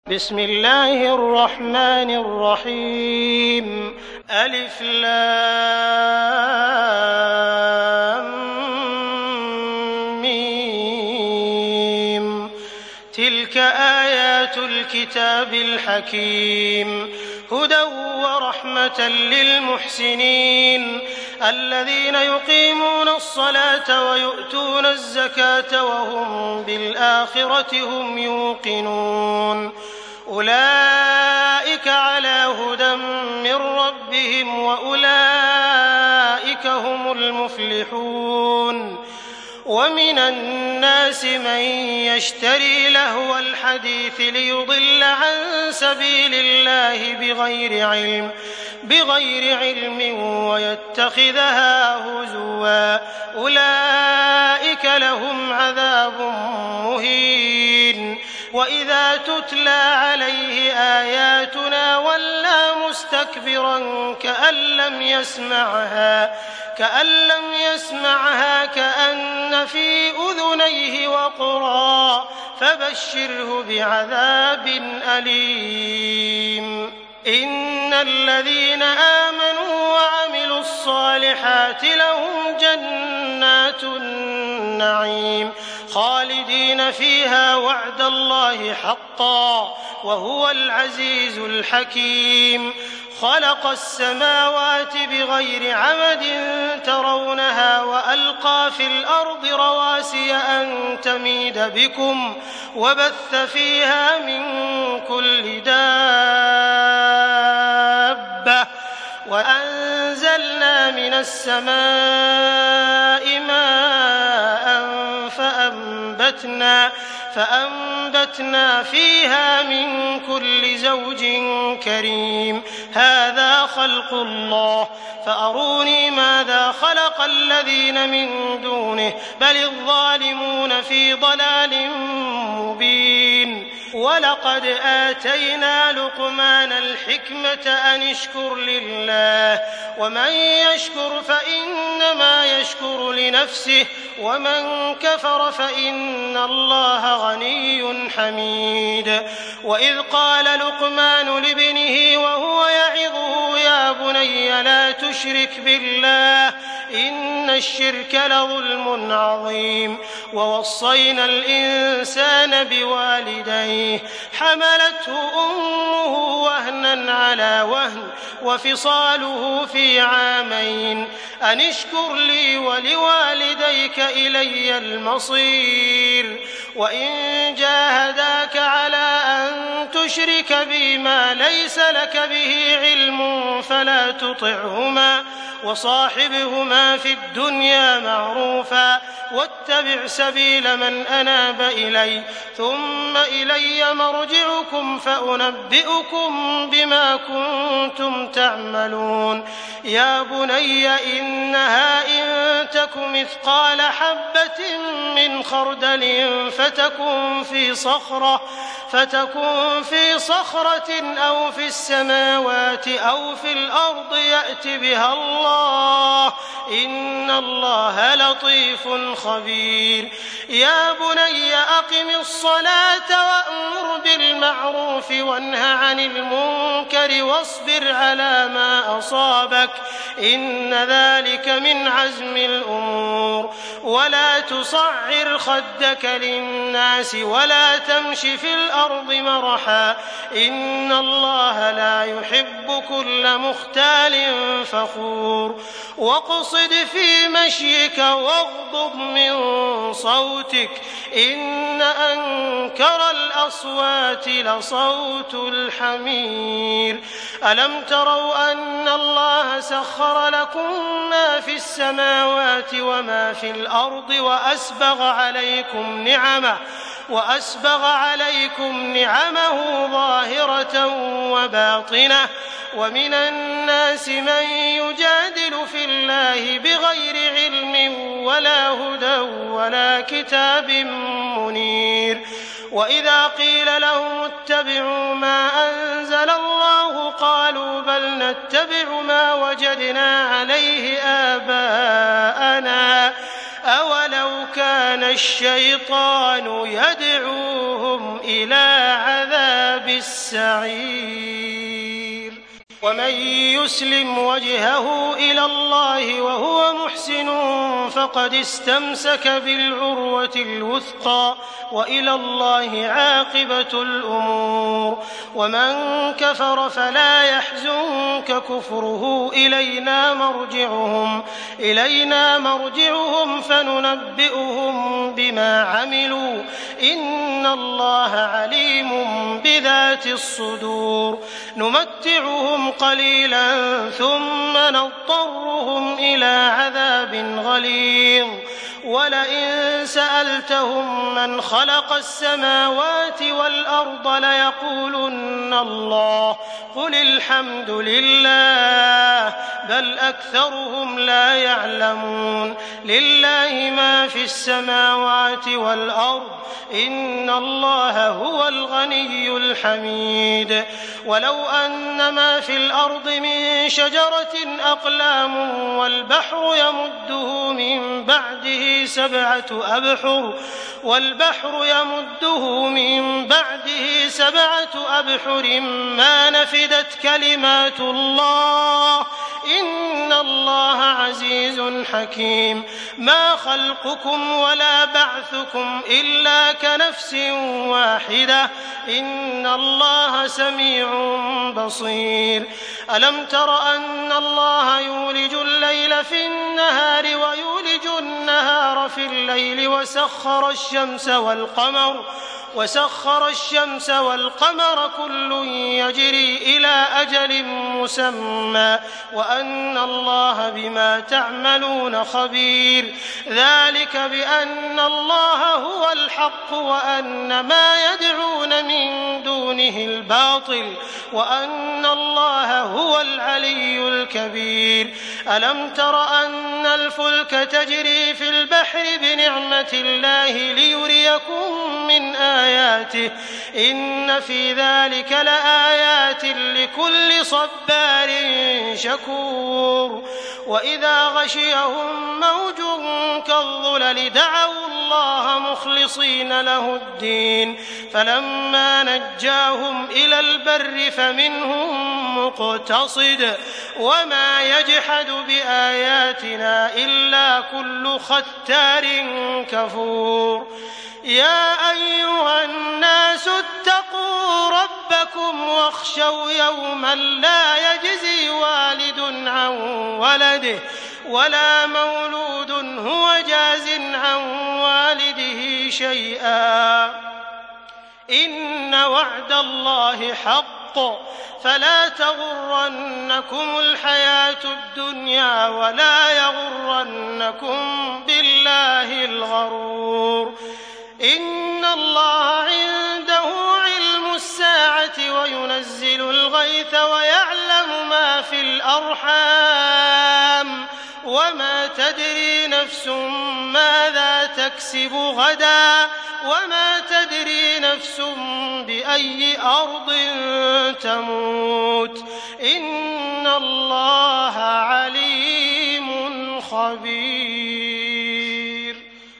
بسم الله الرحمن الرحيم. ألف لام ميم. تلك آيات الكتاب الحكيم، هدى ورحمة للمحسنين الذين يقيمون الصلاة ويؤتون الزكاة وهم بالآخرة هم يوقنون. أولئك على هدى من ربهم وأولئك هم المفلحون. ومن الناس من يشتري لهو الحديث ليضل عن سبيل الله بغير علم ويتخذها هزوا، أولئك لهم عذاب مهين. وإذا تتلى عليه آياتنا ولى مستكبرا كأن لم يسمعها كأن في أذنيه وقرا، فبشره بعذاب أليم. إن الذين آمنوا وعملوا الصالحات لهم جنات النعيم خالدين فيها وعد الله حقا وهو العزيز الحكيم. خلق السماوات بغير عمد ترونها وألقى في الأرض رواسي أن تميد بكم وبث فيها من كل دابة وأنزلنا من السماء ماء فأنبتنا فيها من كل زوج كريم. هذا خلق الله فأروني ماذا خلق الذين من دونه بل الظالمون في ضلال مبين. ولقد آتينا لقمان الحكمة أن اشكر لله ومن يشكر فإنما يشكر لنفسه ومن كفر فإن الله غني حميد. وإذ قال لقمان لابنه وهو يعظه يا بني لا تشرك بالله إن الشرك لظلم عظيم. ووصينا الإنسان بوالديه حملته أمه وهنا على وهن وفصاله في عامين أن اشكر لي ولوالديك إلي المصير. وإن جاهداك على أن تشرك بي ما ليس لك به علم فلا تطعهما وصاحبهما في الدنيا معروفا واتبع سبيل من أناب إلي ثم إلي مرجعكم فأنبئكم بما كنتم تعملون. يا بني إنها إن تك مثقال حبة من خردل فتكن في صخرة أو في السماوات أو في الأرض يأت بها الله إن الله لطيف خبير. يا بني أقم الصلاة وأمر بالمعروف وانه عن المنكر واصبر على ما أصابك إن ذلك من عزم الأمور. ولا تصعر خدك للناس ولا تمش في الأرض مرحا إن الله لا يحب كل مختال فخور. واقصد في مشيك واغضض من صوتك إن أنكر الأصوات لصوت الحمير. ألم تروا أن الله سخر لكم ما في السماوات وما في الأرض وأسبغ عليكم نعمه ظاهرة وباطنة. ومن الناس من يجادل في الله بغير علم ولا هدى ولا كتاب منير. وإذا قيل لهم اتبعوا ما أنزل الله قالوا بل نتبع ما وجدنا عليه آباءنا أولو كان الشيطان يدعوهم إلى عذاب السعير. ومن يسلم وجهه إلى الله وهو محسن فقد استمسك بالعروة الوثقى وإلى الله عاقبة الأمور. ومن كفر فلا يحزنك كفره إلينا مرجعهم فننبئهم بما عملوا إن الله عليم بذات الصدور. نمتعهم قليلا ثم نضطرهم إلى عذاب غليظ. ولئن سألتهم من خلق السماوات والأرض ليقولن الله قل الحمد لله بل أكثرهم لا يعلمون. لله ما في السماوات والأرض إن الله هو الغني الحميد. ولو أن ما في الأرض من شجرة أقلام والبحر يمده من بعده سبعة أبحر ما نفدت كلمات الله إن الله عزيز حكيم. ما خلقكم ولا بعثكم إلا كنفس واحدة إن الله سميع بصير. ألم تر أن الله يولج الليل في النهار ويولج النهار في الليل وسخر الشمس والقمر كل يجري إلى أجل مسمى وأن الله بما تعملون خبير. ذلك بأن الله هو الحق وأن ما يدعون من دونه الباطل وأن الله هو العلي الكبير. ألم تر أن الفلك تجري في البحر بنعمة الله ليريكم من آياته إن في ذلك لآيات لكل صبار شكور. وإذا غشيهم موج كالظلل دعوا الله مخلصين له الدين فلما نجاهم إلى البر فمنهم مقتصد وما يجحد بآياتنا إلا كل ختار كفور. يا أيها الناس اتقوا ربكم واخشوا يوما لا يجزي والد عن ولده ولا مولود هو جاز عن والده شيئا إن وعد الله حق فلا تغرنكم الحياة الدنيا ولا يغرنكم بالله الغرور. إن الله عنده علم الساعة وينزل الغيث ويعلم ما في الأرحام وما تدري نفس ماذا تكسب غدا وما تدري نفس بأي أرض تموت إن الله عليم خبير.